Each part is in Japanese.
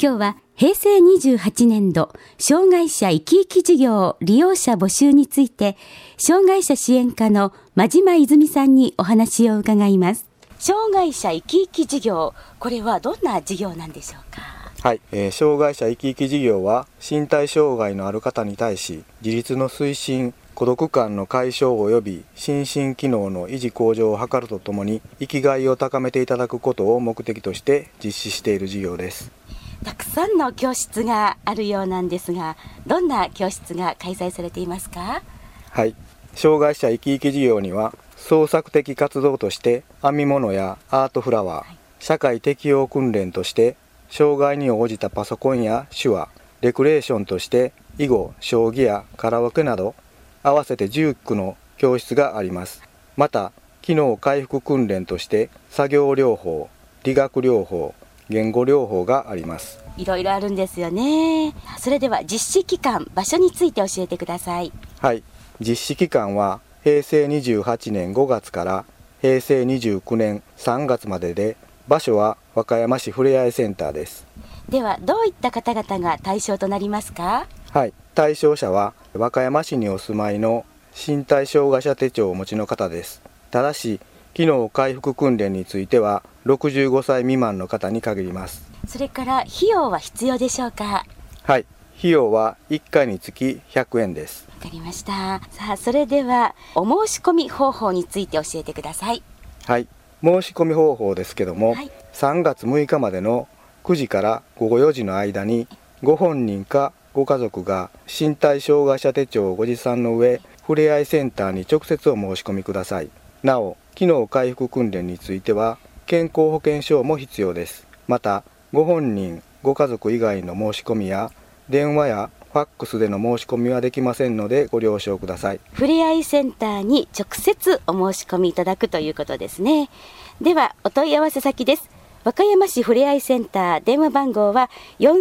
今日は平成28年度障害者生き生き事業利用者募集について、障害者支援課の真島泉さんにお話を伺います。障害者生き生き事業、これはどんな事業なんでしょうか？ はい、障害者生き生き事業は身体障害のある方に対し自立の推進、孤独感の解消及び心身機能の維持向上を図るとともに生きがいを高めていただくことを目的として実施している事業です。 たくさんの教室があるようなんですが、どんな教室が開催されていますか？ はい、障害者生き生き事業には創作的活動として編み物やアートフラワー、社会適応訓練として障害に応じたパソコンや手話、レクレーションとして囲碁、将棋やカラオケなど合わせて19の教室があります。また機能回復訓練として作業療法、理学療法、言語療法があります。 いろいろあるんですよね。それでは実施期間、場所について教えてください。 はい、実施期間は平成28年5月から平成29年3月までで、場所は和歌山市ふれあいセンターです。 ではどういった方々が対象となりますか？ はい、対象者は和歌山市にお住まいの身体障害者手帳をお持ちの方です。ただし機能回復訓練については65歳未満の方に限ります。 それから費用は必要でしょうか？ はい、費用は1回につき100円です。 わかりました。さあ、それではお申し込み方法について教えてください。 はい、申し込み方法ですけども、3月6日までの9時から午後4時の間にご本人かご家族が身体障害者手帳をご持参の上、ふれあいセンターに直接お申し込みください。なお機能回復訓練については健康保険証も必要です。またご本人ご家族以外の申し込みや電話やファックスでの申し込みはできませんのでご了承ください。 ふれあいセンターに直接お申し込みいただくということですね。ではお問い合わせ先です。和歌山市ふれあいセンター、電話番号は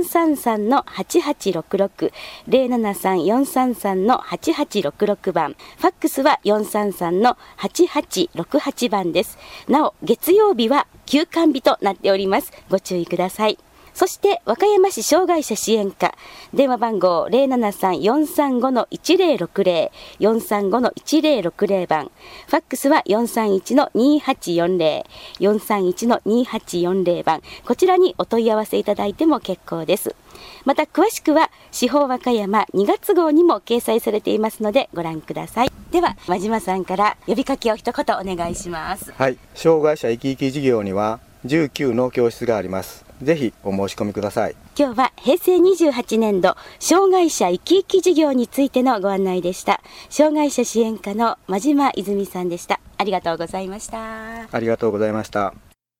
433-8866 073-433-8866 番、ファックスは 433-8868 番です。なお月曜日は休館日となっております。ご注意ください。そして和歌山市障害者支援課、電話番号 073-435-1060 435-1060 番、ファックスは 431-2840 431-2840 番、こちらにお問い合わせいただいても結構です。また詳しくは司法和歌山2月号にも掲載されていますのでご覧ください。では真島さんから呼びかけを一言お願いします。 はい、障害者生き生き事業には19の教室があります。ぜひお申し込みください。 今日は平成28年度障害者生き生き事業についてのご案内でした。障害者支援課の真島泉さんでした。ありがとうございました。 ありがとうございました。